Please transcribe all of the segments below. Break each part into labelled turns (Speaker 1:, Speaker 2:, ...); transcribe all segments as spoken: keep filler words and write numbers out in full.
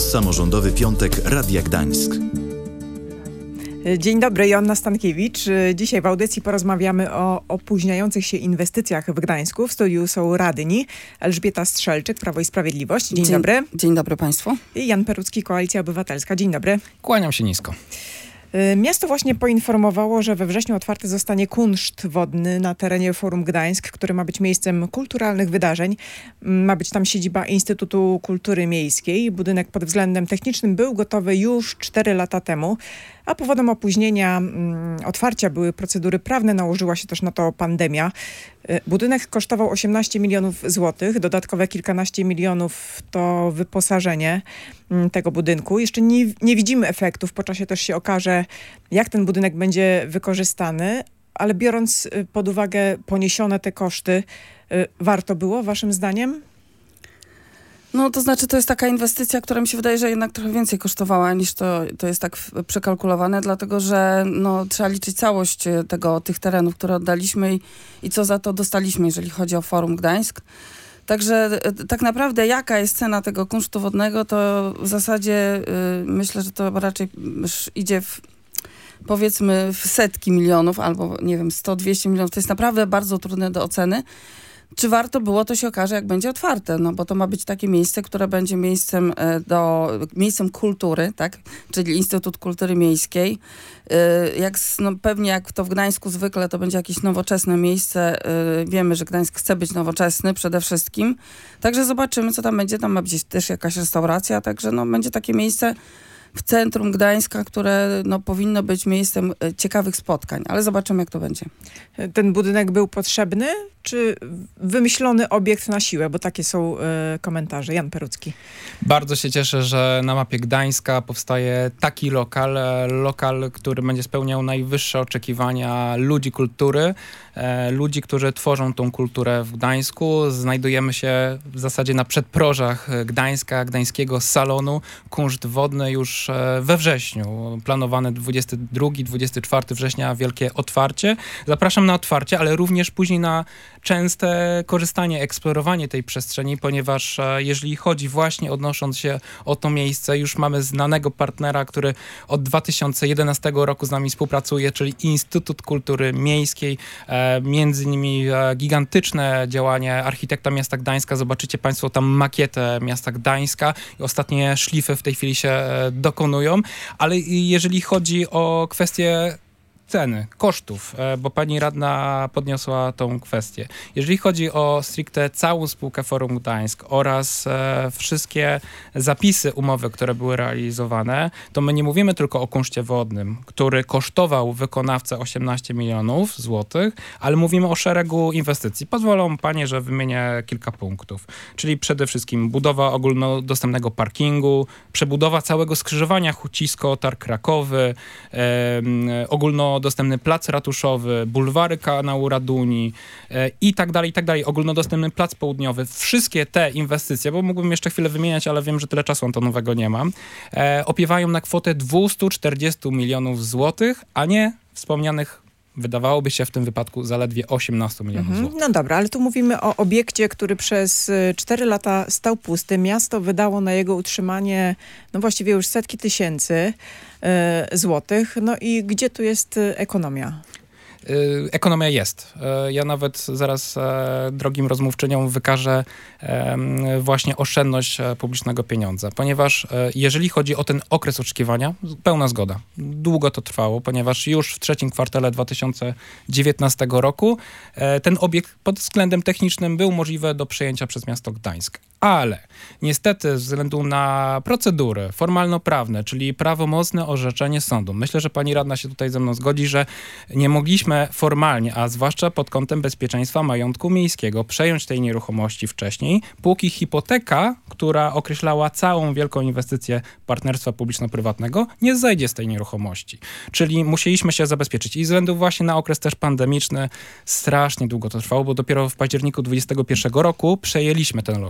Speaker 1: Samorządowy Piątek Radia Gdańsk.
Speaker 2: Dzień dobry, Joanna Stankiewicz. Dzisiaj w audycji porozmawiamy o opóźniających się inwestycjach w Gdańsku. W studiu są radni Elżbieta Strzelczyk, Prawo i Sprawiedliwość. Dzień, dzień dobry.
Speaker 3: Dzień dobry Państwu.
Speaker 2: I Jan Perucki, Koalicja Obywatelska. Dzień dobry.
Speaker 4: Kłaniam się nisko.
Speaker 2: Miasto właśnie poinformowało, że we wrześniu otwarty zostanie kunszt wodny na terenie Forum Gdańsk, który ma być miejscem kulturalnych wydarzeń. Ma być tam siedziba Instytutu Kultury Miejskiej. Budynek pod względem technicznym był gotowy już cztery lata temu, a powodem opóźnienia mm, otwarcia były procedury prawne, nałożyła się też na to pandemia. Budynek kosztował osiemnaście milionów złotych, dodatkowe kilkanaście milionów to wyposażenie mm, tego budynku. Jeszcze nie, nie widzimy efektów, po czasie też się okaże, jak ten budynek będzie wykorzystany, ale biorąc pod uwagę poniesione te koszty, warto było waszym zdaniem?
Speaker 3: No to znaczy to jest taka inwestycja, która mi się wydaje, że jednak trochę więcej kosztowała niż to, to jest tak przekalkulowane, dlatego że no, trzeba liczyć całość tego, tych terenów, które oddaliśmy i, i co za to dostaliśmy, jeżeli chodzi o Forum Gdańsk. Także tak naprawdę jaka jest cena tego kunsztu wodnego, to w zasadzie y, myślę, że to raczej idzie w, powiedzmy w setki milionów albo nie wiem, sto dwieście milionów. To jest naprawdę bardzo trudne do oceny. Czy warto było, to się okaże, jak będzie otwarte, no bo to ma być takie miejsce, które będzie miejscem do, miejscem kultury, tak, czyli Instytut Kultury Miejskiej. Jak, no pewnie jak to w Gdańsku zwykle, to będzie jakieś nowoczesne miejsce. Wiemy, że Gdańsk chce być nowoczesny przede wszystkim. Także zobaczymy, co tam będzie. Tam ma być też jakaś restauracja, także no będzie takie miejsce w centrum Gdańska, które no, powinno być miejscem ciekawych spotkań, ale zobaczymy, jak to będzie.
Speaker 2: Ten budynek był potrzebny, czy wymyślony obiekt na siłę? Bo takie są y, komentarze. Jan Perucki.
Speaker 4: Bardzo się cieszę, że na mapie Gdańska powstaje taki lokal, lokal, który będzie spełniał najwyższe oczekiwania ludzi kultury, e, ludzi, którzy tworzą tą kulturę w Gdańsku. Znajdujemy się w zasadzie na przedprożach Gdańska, gdańskiego salonu. Kunszt wodny już we wrześniu. Planowane dwudziestego drugiego do dwudziestego czwartego września wielkie otwarcie. Zapraszam na otwarcie, ale również później na częste korzystanie, eksplorowanie tej przestrzeni, ponieważ jeżeli chodzi właśnie odnosząc się o to miejsce, już mamy znanego partnera, który od dwa tysiące jedenastego roku z nami współpracuje, czyli Instytut Kultury Miejskiej. E, między innymi e, gigantyczne działanie architekta miasta Gdańska. Zobaczycie Państwo tam makietę miasta Gdańska. Ostatnie szlify w tej chwili się e, dokonują, ale jeżeli chodzi o kwestię ceny, kosztów, bo pani radna podniosła tą kwestię. Jeżeli chodzi o stricte całą spółkę Forum Gdańsk oraz e, wszystkie zapisy umowy, które były realizowane, to my nie mówimy tylko o kunszcie wodnym, który kosztował wykonawcę osiemnaście milionów złotych, ale mówimy o szeregu inwestycji. Pozwolą panie, że wymienię kilka punktów. Czyli przede wszystkim budowa ogólnodostępnego parkingu, przebudowa całego skrzyżowania Hucisko-Targ Krakowy, e, ogólno dostępny plac ratuszowy, bulwary kanału Raduni e, i tak dalej, i tak dalej. Ogólnodostępny plac południowy. Wszystkie te inwestycje, bo mógłbym jeszcze chwilę wymieniać, ale wiem, że tyle czasu antonowego nie mam, e, opiewają na kwotę dwieście czterdzieści milionów złotych, a nie wspomnianych, wydawałoby się w tym wypadku, zaledwie osiemnaście milionów
Speaker 2: Mhm.
Speaker 4: złotych.
Speaker 2: No dobra, ale tu mówimy o obiekcie, który przez cztery lata stał pusty. Miasto wydało na jego utrzymanie no właściwie już setki tysięcy y, złotych. No i gdzie tu jest ekonomia?
Speaker 4: Ekonomia jest. Ja nawet zaraz drogim rozmówczyniom wykażę właśnie oszczędność publicznego pieniądza, ponieważ jeżeli chodzi o ten okres oczekiwania, pełna zgoda. Długo to trwało, ponieważ już w trzecim kwartale dwa tysiące dziewiętnastego roku ten obiekt pod względem technicznym był możliwy do przejęcia przez miasto Gdańsk. Ale niestety ze względu na procedury formalno-prawne, czyli prawomocne orzeczenie sądu, myślę, że pani radna się tutaj ze mną zgodzi, że nie mogliśmy formalnie, a zwłaszcza pod kątem bezpieczeństwa majątku miejskiego, przejąć tej nieruchomości wcześniej, póki hipoteka, która określała całą wielką inwestycję partnerstwa publiczno-prywatnego, nie zejdzie z tej nieruchomości. Czyli musieliśmy się zabezpieczyć. I ze względu właśnie na okres też pandemiczny strasznie długo to trwało, bo dopiero w październiku dwudziestego pierwszego roku przejęliśmy ten lokal.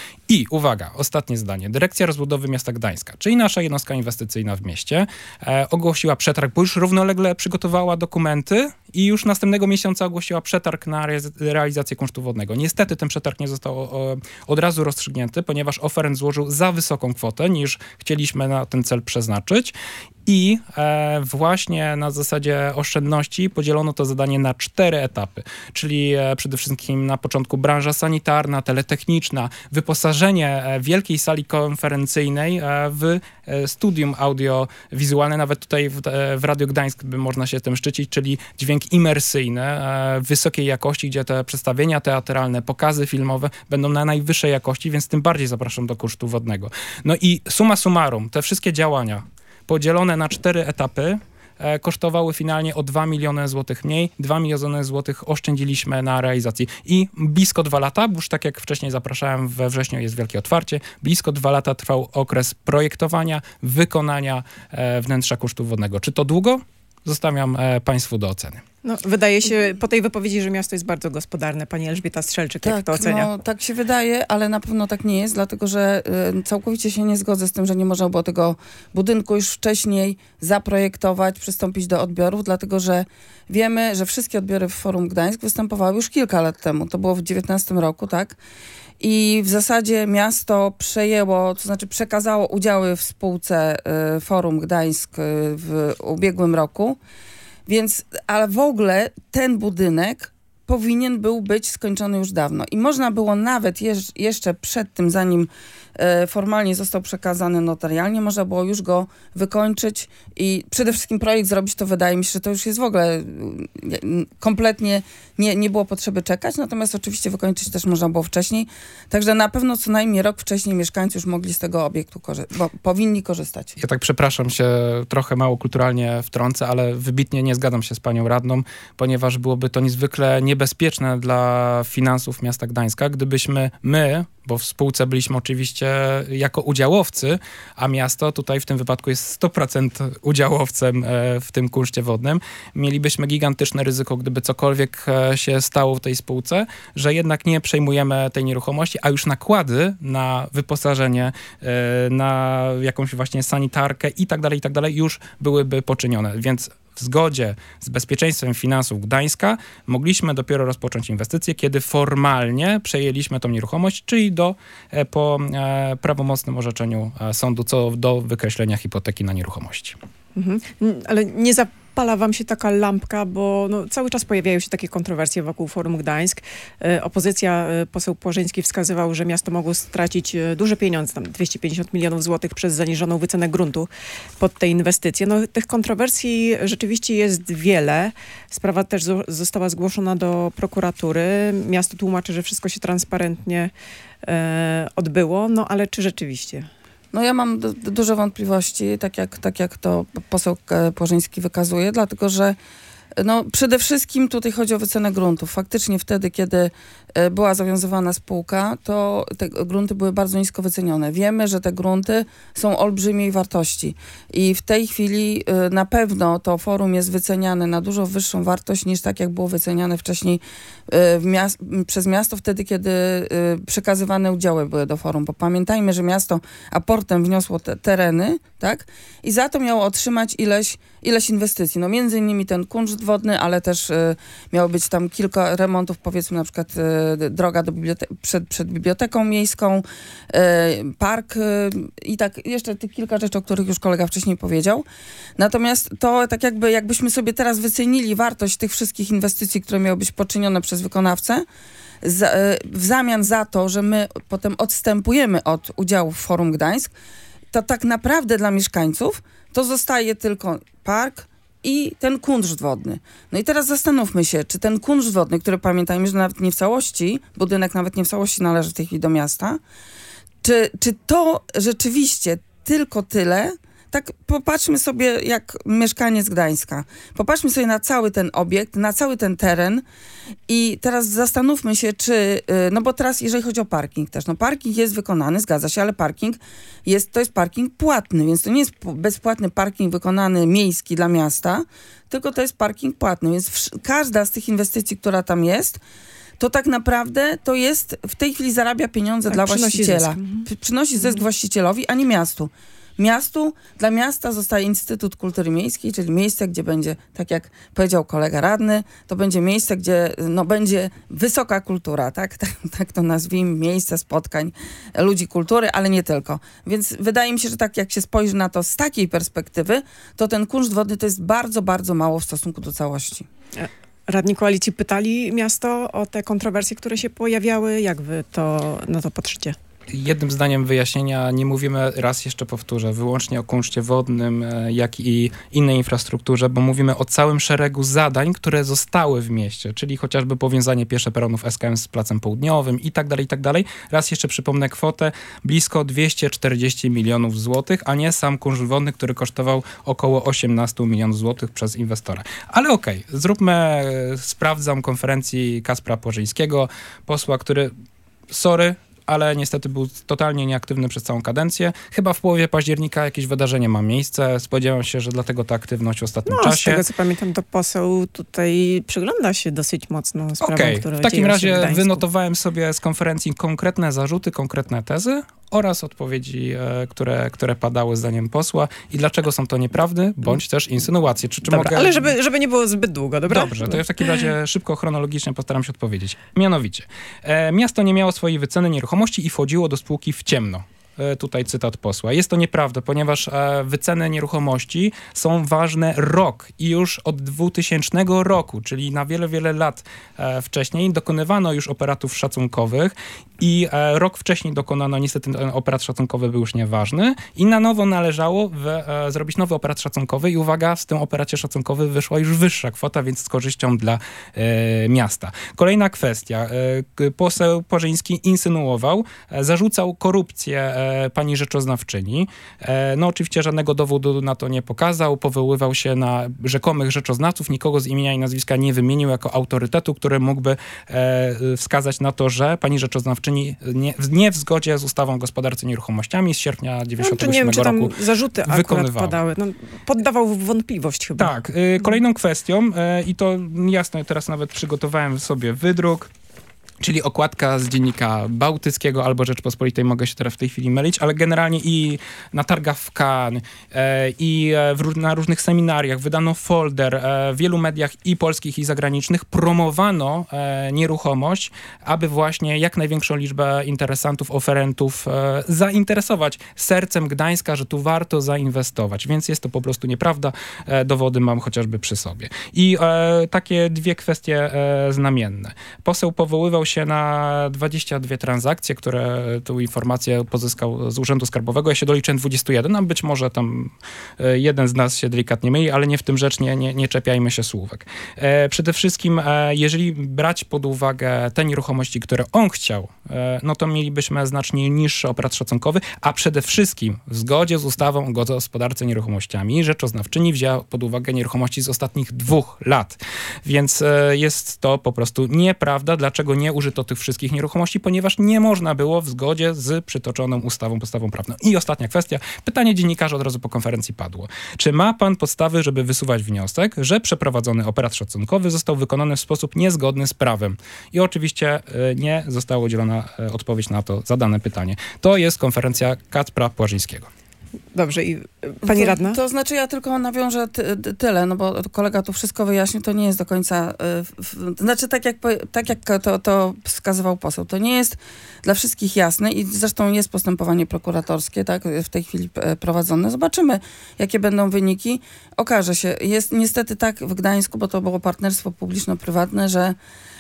Speaker 4: I uwaga, ostatnie zdanie. Dyrekcja Rozbudowy Miasta Gdańska, czyli nasza jednostka inwestycyjna w mieście, e, ogłosiła przetarg, bo już równolegle przygotowała dokumenty i już następnego miesiąca ogłosiła przetarg na re- realizację kunsztu wodnego. Niestety ten przetarg nie został o, od razu rozstrzygnięty, ponieważ oferent złożył za wysoką kwotę, niż chcieliśmy na ten cel przeznaczyć. I e, właśnie na zasadzie oszczędności podzielono to zadanie na cztery etapy, czyli e, przede wszystkim na początku branża sanitarna, teletechniczna, wyposażenie e, wielkiej sali konferencyjnej e, w e, studium audiowizualne, nawet tutaj w, e, w Radiu Gdańsk by można się tym szczycić, czyli dźwięk imersyjny e, wysokiej jakości, gdzie te przedstawienia teatralne, pokazy filmowe będą na najwyższej jakości, więc tym bardziej zapraszam do kunsztu wodnego. No i summa summarum, te wszystkie działania podzielone na cztery etapy e, kosztowały finalnie o dwa miliony złotych mniej. dwa miliony złotych oszczędziliśmy na realizacji. I blisko dwa lata, bo już tak jak wcześniej zapraszałem, we wrześniu jest wielkie otwarcie, blisko dwa lata trwał okres projektowania, wykonania e, wnętrza kunsztu wodnego. Czy to długo? Zostawiam e, Państwu do oceny.
Speaker 2: No, wydaje się po tej wypowiedzi, że miasto jest bardzo gospodarne. Pani Elżbieta Strzelczyk,
Speaker 3: tak,
Speaker 2: jak to ocenia?
Speaker 3: No, tak się wydaje, ale na pewno tak nie jest, dlatego że y, całkowicie się nie zgodzę z tym, że nie można było tego budynku już wcześniej zaprojektować, przystąpić do odbiorów, dlatego że wiemy, że wszystkie odbiory w Forum Gdańsk występowały już kilka lat temu. To było w dziewiętnastym roku, tak? I w zasadzie miasto przejęło, to znaczy przekazało udziały w spółce y, Forum Gdańsk y, w ubiegłym roku. Więc, ale w ogóle ten budynek powinien był być skończony już dawno. I można było nawet jeż, jeszcze przed tym, zanim e, formalnie został przekazany notarialnie, można było już go wykończyć i przede wszystkim projekt zrobić, to wydaje mi się, że to już jest w ogóle e, kompletnie nie, nie było potrzeby czekać, natomiast oczywiście wykończyć też można było wcześniej. Także na pewno co najmniej rok wcześniej mieszkańcy już mogli z tego obiektu korzystać, bo powinni korzystać.
Speaker 4: Ja tak przepraszam się, trochę mało kulturalnie wtrącę, ale wybitnie nie zgadzam się z panią radną, ponieważ byłoby to niezwykle niebezpieczne dla finansów miasta Gdańska, gdybyśmy my, bo w spółce byliśmy oczywiście jako udziałowcy, a miasto tutaj w tym wypadku jest sto procent udziałowcem w tym kunszcie wodnym, mielibyśmy gigantyczne ryzyko, gdyby cokolwiek się stało w tej spółce, że jednak nie przejmujemy tej nieruchomości, a już nakłady na wyposażenie, na jakąś właśnie sanitarkę i tak dalej, i tak dalej już byłyby poczynione. Więc w zgodzie z bezpieczeństwem finansów Gdańska mogliśmy dopiero rozpocząć inwestycje, kiedy formalnie przejęliśmy tą nieruchomość, czyli do, po e, prawomocnym orzeczeniu sądu co do wykreślenia hipoteki na nieruchomości.
Speaker 2: Mhm. Ale nie zapala wam się taka lampka, bo no, cały czas pojawiają się takie kontrowersje wokół Forum Gdańsk. E, opozycja, e, poseł Płażyński wskazywał, że miasto mogło stracić e, duże pieniądze, tam dwieście pięćdziesiąt milionów złotych przez zaniżoną wycenę gruntu pod te inwestycje. No, tych kontrowersji rzeczywiście jest wiele. Sprawa też zo- została zgłoszona do prokuratury. Miasto tłumaczy, że wszystko się transparentnie e, odbyło, no ale czy rzeczywiście?
Speaker 3: No ja mam d- d- duże wątpliwości, tak jak, tak jak to poseł Płażyński wykazuje, dlatego że no, przede wszystkim tutaj chodzi o wycenę gruntów. Faktycznie wtedy, kiedy e, była zawiązywana spółka, to te grunty były bardzo nisko wycenione. Wiemy, że te grunty są olbrzymiej wartości i w tej chwili e, na pewno to forum jest wyceniane na dużo wyższą wartość niż tak, jak było wyceniane wcześniej e, w miast- przez miasto, wtedy, kiedy e, przekazywane udziały były do forum. Bo pamiętajmy, że miasto aportem wniosło te tereny, tak? I za to miało otrzymać ileś, ileś inwestycji. No między innymi ten kunszt wodny, ale też y, miało być tam kilka remontów, powiedzmy na przykład y, droga do bibliote- przed, przed biblioteką miejską, y, park y, i tak jeszcze tych kilka rzeczy, o których już kolega wcześniej powiedział. Natomiast to tak jakby, jakbyśmy sobie teraz wycenili wartość tych wszystkich inwestycji, które miały być poczynione przez wykonawcę, za, y, w zamian za to, że my potem odstępujemy od udziału w Forum Gdańsk, to tak naprawdę dla mieszkańców to zostaje tylko park i ten kunszt wodny. No i teraz zastanówmy się, czy ten kunszt wodny, który pamiętajmy, że nawet nie w całości, budynek nawet nie w całości należy w tej chwili do miasta, czy, czy to rzeczywiście tylko tyle? Tak popatrzmy sobie jak mieszkaniec Gdańska. Popatrzmy sobie na cały ten obiekt, na cały ten teren i teraz zastanówmy się, czy, no bo teraz jeżeli chodzi o parking też, no parking jest wykonany, zgadza się, ale parking jest, to jest parking płatny, więc to nie jest bezpłatny parking wykonany miejski dla miasta, tylko to jest parking płatny, więc w, każda z tych inwestycji, która tam jest, to tak naprawdę to jest, w tej chwili zarabia pieniądze
Speaker 2: tak,
Speaker 3: dla
Speaker 2: przynosi
Speaker 3: właściciela.
Speaker 2: zysk.
Speaker 3: Przynosi zysk mhm. właścicielowi, a nie miastu. Miastu, dla miasta zostaje Instytut Kultury Miejskiej, czyli miejsce, gdzie będzie, tak jak powiedział kolega radny, to będzie miejsce, gdzie no, będzie wysoka kultura, tak? Tak, tak to nazwijmy, miejsce spotkań ludzi kultury, ale nie tylko. Więc wydaje mi się, że tak jak się spojrzy na to z takiej perspektywy, to ten kunszt wodny to jest bardzo, bardzo mało w stosunku do całości.
Speaker 2: Radni koalicji pytali miasto o te kontrowersje, które się pojawiały. Jak wy to na to patrzycie?
Speaker 4: Jednym zdaniem wyjaśnienia, nie mówimy, raz jeszcze powtórzę, wyłącznie o kunszcie wodnym, jak i innej infrastrukturze, bo mówimy o całym szeregu zadań, które zostały w mieście, czyli chociażby powiązanie piesze peronów S K M z Placem Południowym i tak dalej, i tak dalej. Raz jeszcze przypomnę kwotę blisko dwieście czterdzieści milionów złotych, a nie sam kunszt wodny, który kosztował około osiemnaście milionów złotych przez inwestora. Ale okej, okay, zróbmy, sprawdzam konferencji Kacpra Płażyńskiego, posła, który, sorry, ale niestety był totalnie nieaktywny przez całą kadencję. Chyba w połowie października jakieś wydarzenie ma miejsce. Spodziewam się, że dlatego ta aktywność w ostatnim
Speaker 2: no,
Speaker 4: czasie.
Speaker 2: Z tego co pamiętam, to poseł tutaj przygląda się dosyć mocno sprawom,
Speaker 4: okay.
Speaker 2: które
Speaker 4: w takim razie
Speaker 2: się w
Speaker 4: wynotowałem sobie z konferencji konkretne zarzuty, konkretne tezy oraz odpowiedzi, e, które, które padały zdaniem posła i dlaczego są to nieprawdy, bądź też insynuacje. Czy, czy
Speaker 2: dobra,
Speaker 4: mogę...
Speaker 2: ale żeby, żeby nie było zbyt długo, dobra?
Speaker 4: Dobrze, to ja w takim razie szybko, chronologicznie postaram się odpowiedzieć. Mianowicie, e, miasto nie miało swojej wyceny nieruchomości i wchodziło do spółki w ciemno. Tutaj cytat posła. Jest to nieprawda, ponieważ e, wyceny nieruchomości są ważne rok i już od dwutysięcznego roku, czyli na wiele, wiele lat e, wcześniej dokonywano już operatów szacunkowych i e, rok wcześniej dokonano, niestety ten operat szacunkowy był już nieważny i na nowo należało w, e, zrobić nowy operat szacunkowy i uwaga, w tym operacie szacunkowym wyszła już wyższa kwota, więc z korzyścią dla e, miasta. Kolejna kwestia. E, poseł Płażyński insynuował, e, zarzucał korupcję e, pani rzeczoznawczyni. No oczywiście żadnego dowodu na to nie pokazał, powoływał się na rzekomych rzeczoznawców, nikogo z imienia i nazwiska nie wymienił jako autorytetu, który mógłby wskazać na to, że pani rzeczoznawczyni nie, nie w zgodzie z ustawą o gospodarce nieruchomościami z sierpnia dziewięćdziesiątego ósmego
Speaker 2: no, nie wiem,
Speaker 4: roku
Speaker 2: czy tam zarzuty akurat padały. No, poddawał w wątpliwość chyba.
Speaker 4: Tak. Kolejną kwestią i to jasno, teraz nawet przygotowałem sobie wydruk, czyli okładka z Dziennika Bałtyckiego albo Rzeczpospolitej, mogę się teraz w tej chwili mylić, ale generalnie i na targach w Cannes e, i w, na różnych seminariach wydano folder, e, w wielu mediach i polskich i zagranicznych promowano e, nieruchomość, aby właśnie jak największą liczbę interesantów, oferentów e, zainteresować sercem Gdańska, że tu warto zainwestować, więc jest to po prostu nieprawda, e, dowody mam chociażby przy sobie. I e, takie dwie kwestie e, znamienne. Poseł powoływał się na dwadzieścia dwie transakcje, które tą informację pozyskał z Urzędu Skarbowego. Ja się doliczyłem dwadzieścia jeden, a być może tam jeden z nas się delikatnie myli, ale nie w tym rzecz, nie, nie, nie czepiajmy się słówek. E, przede wszystkim, e, jeżeli brać pod uwagę te nieruchomości, które on chciał, e, no to mielibyśmy znacznie niższy operat szacunkowy, a przede wszystkim w zgodzie z ustawą o gospodarce nieruchomościami rzeczoznawczyni wzięła pod uwagę nieruchomości z ostatnich dwóch lat. Więc e, jest to po prostu nieprawda. Dlaczego nie użyto tych wszystkich nieruchomości? Ponieważ nie można było w zgodzie z przytoczoną ustawą, podstawą prawną. I ostatnia kwestia. Pytanie dziennikarza od razu po konferencji padło. Czy ma pan podstawy, żeby wysuwać wniosek, że przeprowadzony operat szacunkowy został wykonany w sposób niezgodny z prawem? I oczywiście y, nie została udzielona y, odpowiedź na to zadane pytanie. To jest konferencja Kacpra Płażyńskiego.
Speaker 2: Dobrze. I pani
Speaker 3: to,
Speaker 2: radna?
Speaker 3: To znaczy ja tylko nawiążę ty, tyle, no bo kolega tu wszystko wyjaśnił, to nie jest do końca... Y, w, znaczy tak jak, tak jak to, to wskazywał poseł, to nie jest dla wszystkich jasne i zresztą jest postępowanie prokuratorskie, tak, w tej chwili prowadzone. Zobaczymy, jakie będą wyniki. Okaże się. Jest niestety tak w Gdańsku, bo to było partnerstwo publiczno-prywatne, że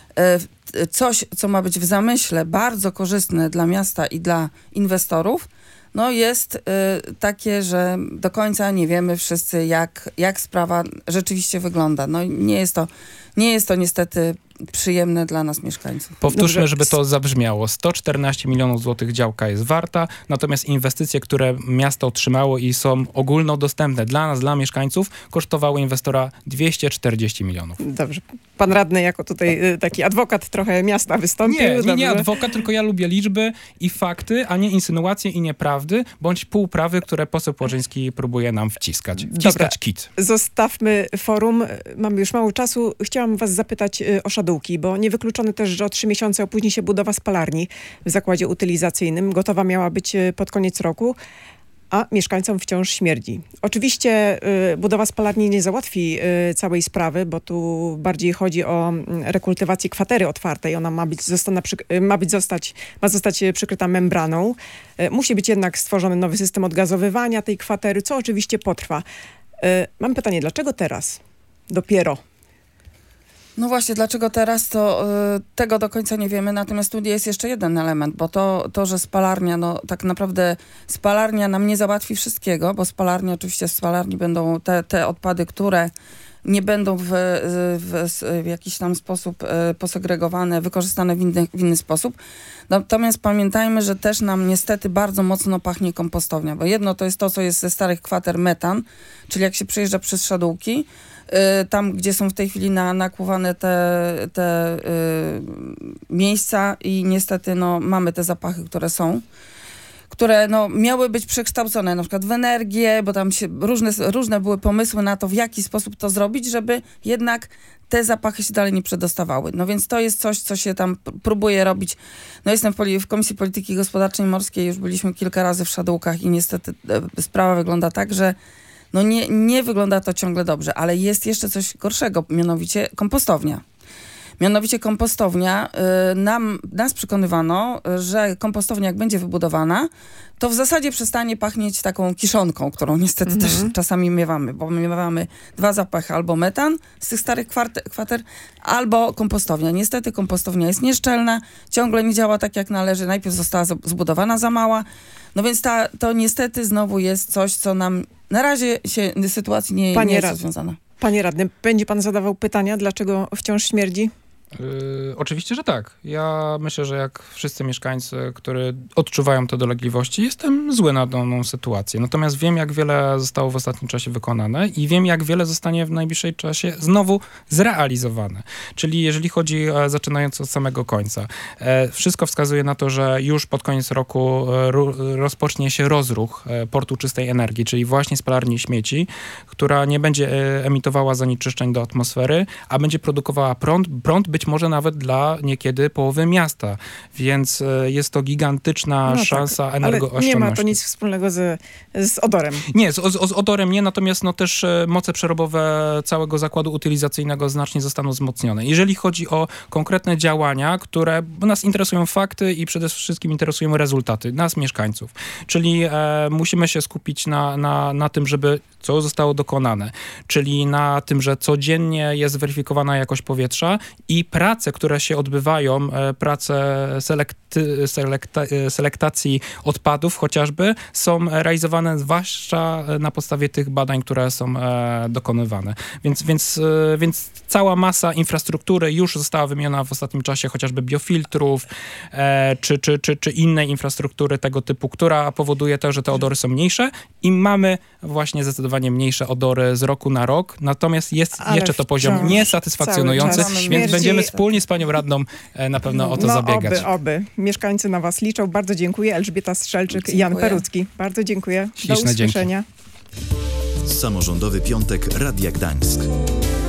Speaker 3: y, coś, co ma być w zamyśle bardzo korzystne dla miasta i dla inwestorów, no jest y, takie, że do końca nie wiemy wszyscy, jak, jak sprawa rzeczywiście wygląda. No nie jest to, nie jest to niestety przyjemne dla nas mieszkańców.
Speaker 4: Powtórzmy, żeby to zabrzmiało. sto czternaście milionów złotych działka jest warta, natomiast inwestycje, które miasto otrzymało i są ogólnodostępne dla nas, dla mieszkańców, kosztowały inwestora dwieście czterdzieści milionów.
Speaker 2: Dobrze. Pan radny jako tutaj taki adwokat trochę miasta wystąpił.
Speaker 4: Nie, nie, nie adwokat, tylko ja lubię liczby i fakty, a nie insynuacje i nieprawdy, bądź półprawy, które poseł Płażyński próbuje nam wciskać. Wciskać
Speaker 2: Dobra.
Speaker 4: kit.
Speaker 2: Zostawmy forum. Mamy już mało czasu. Chciałam was zapytać o Shadow szadółki, bo niewykluczone też, że o trzy miesiące opóźni się budowa spalarni w zakładzie utylizacyjnym. Gotowa miała być pod koniec roku, a mieszkańcom wciąż śmierdzi. Oczywiście y, budowa spalarni nie załatwi y, całej sprawy, bo tu bardziej chodzi o y, rekultywację kwatery otwartej. Ona ma być, zostana, y, ma być zostać, ma zostać przykryta membraną. Y, musi być jednak stworzony nowy system odgazowywania tej kwatery, co oczywiście potrwa. Y, mam pytanie, dlaczego teraz? Dopiero.
Speaker 3: No właśnie, dlaczego teraz, to y, tego do końca nie wiemy, natomiast tu jest jeszcze jeden element, bo to, to, że spalarnia, no tak naprawdę spalarnia nam nie załatwi wszystkiego, bo spalarnia, oczywiście w spalarni będą te, te odpady, które nie będą w, w, w jakiś tam sposób y, posegregowane, wykorzystane w inny, w inny sposób. Natomiast pamiętajmy, że też nam niestety bardzo mocno pachnie kompostownia, bo jedno to jest to, co jest ze starych kwater metan, czyli jak się przejeżdża przez szadółki, y, tam gdzie są w tej chwili na, nakłuwane te, te y, miejsca i niestety no, mamy te zapachy, które są, które no, miały być przekształcone na przykład w energię, bo tam się różne, różne były pomysły na to, w jaki sposób to zrobić, żeby jednak te zapachy się dalej nie przedostawały. No więc to jest coś, co się tam próbuje robić. No jestem w, poli- w Komisji Polityki Gospodarczej Morskiej, już byliśmy kilka razy w Szadółkach i niestety e, sprawa wygląda tak, że no nie, nie wygląda to ciągle dobrze, ale jest jeszcze coś gorszego, mianowicie kompostownia. Mianowicie kompostownia, y, nam, nas przekonywano, że kompostownia jak będzie wybudowana, to w zasadzie przestanie pachnieć taką kiszonką, którą niestety mm-hmm. też czasami miewamy, bo miewamy dwa zapachy, albo metan z tych starych kwart- kwater, albo kompostownia. Niestety kompostownia jest nieszczelna, ciągle nie działa tak jak należy, najpierw została zbudowana za mała, no więc ta, to niestety znowu jest coś, co nam na razie się sytuacji nie, nie jest rozwiązana.
Speaker 2: Panie radny, będzie pan zadawał pytania, dlaczego wciąż śmierdzi?
Speaker 4: Yy, oczywiście, że tak. Ja myślę, że jak wszyscy mieszkańcy, którzy odczuwają te dolegliwości, jestem zły na daną sytuację. Natomiast wiem, jak wiele zostało w ostatnim czasie wykonane i wiem, jak wiele zostanie w najbliższym czasie znowu zrealizowane. Czyli jeżeli chodzi, e, zaczynając od samego końca, e, wszystko wskazuje na to, że już pod koniec roku e, ru, rozpocznie się rozruch e, portu czystej energii, czyli właśnie spalarni śmieci, która nie będzie e, emitowała zanieczyszczeń do atmosfery, a będzie produkowała prąd, prąd być może nawet dla niekiedy połowy miasta. Więc e, jest to gigantyczna no szansa tak, energooszczędności.
Speaker 2: Ale nie ma to nic wspólnego z, z odorem.
Speaker 4: Nie, z, z, z odorem nie, natomiast no też e, moce przerobowe całego zakładu utylizacyjnego znacznie zostaną wzmocnione. Jeżeli chodzi o konkretne działania, które bo nas interesują fakty i przede wszystkim interesują rezultaty, nas mieszkańców. Czyli e, musimy się skupić na, na, na tym, żeby co zostało dokonane. Czyli na tym, że codziennie jest weryfikowana jakość powietrza i prace, które się odbywają, prace selekty, selekta, selektacji odpadów chociażby, są realizowane zwłaszcza na podstawie tych badań, które są dokonywane. Więc, więc, więc cała masa infrastruktury już została wymieniona w ostatnim czasie, chociażby biofiltrów, czy, czy, czy, czy innej infrastruktury tego typu, która powoduje to, że te odory są mniejsze i mamy właśnie zdecydowanie mniejsze odory z roku na rok, natomiast jest Ale jeszcze to poziom niesatysfakcjonujący, więc będziemy wspólnie z panią radną e, na pewno o to
Speaker 2: no,
Speaker 4: zabiegać.
Speaker 2: Oby, oby. Mieszkańcy na was liczą. Bardzo dziękuję. Elżbieta Strzelczyk,
Speaker 3: dziękuję.
Speaker 2: Jan Perucki. Bardzo dziękuję.
Speaker 4: Śliczne
Speaker 2: Do usłyszenia.
Speaker 1: Samorządowy Piątek Radia Gdańsk.